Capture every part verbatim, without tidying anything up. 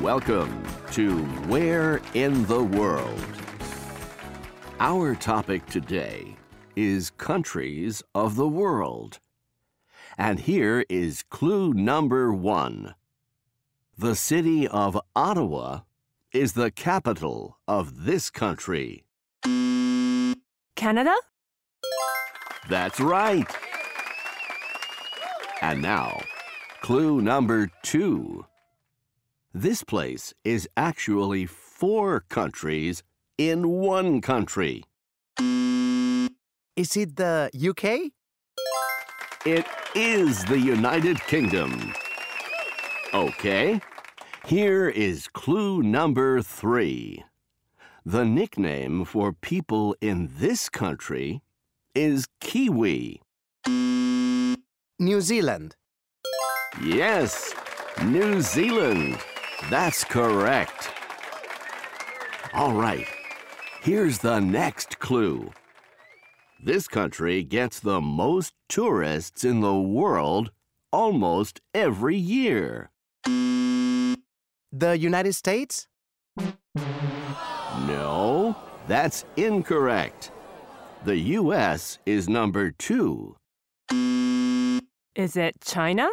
Welcome to Where in the World? Our topic today is countries of the world. And here is clue number one. The city of Ottawa is the capital of this country. Canada? That's right. And now, clue number two. This place is actually four countries in one country. Is it the U K? It is the United Kingdom. Okay, here is clue number three. The nickname for people in this country is Kiwi. New Zealand. Yes, New Zealand. That's correct. All right, here's the next clue. This country gets the most tourists in the world almost every year. The United States? No, that's incorrect. The U S is number two. Is it China?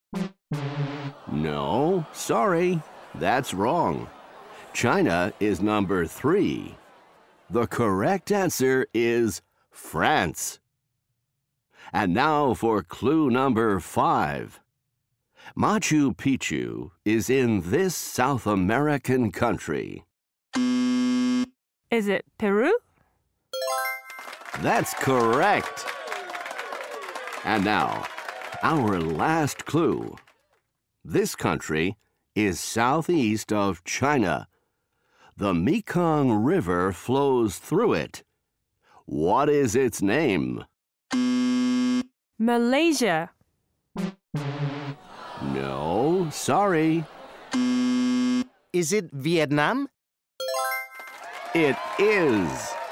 No, sorry, that's wrong. China is number three. The correct answer is France. And now for clue number five. Machu Picchu is in this South American country. Is it Peru? That's correct. And now, our last clue. This country is southeast of China. The Mekong River flows through it. What is its name? Malaysia. No, sorry. Is it Vietnam? It is.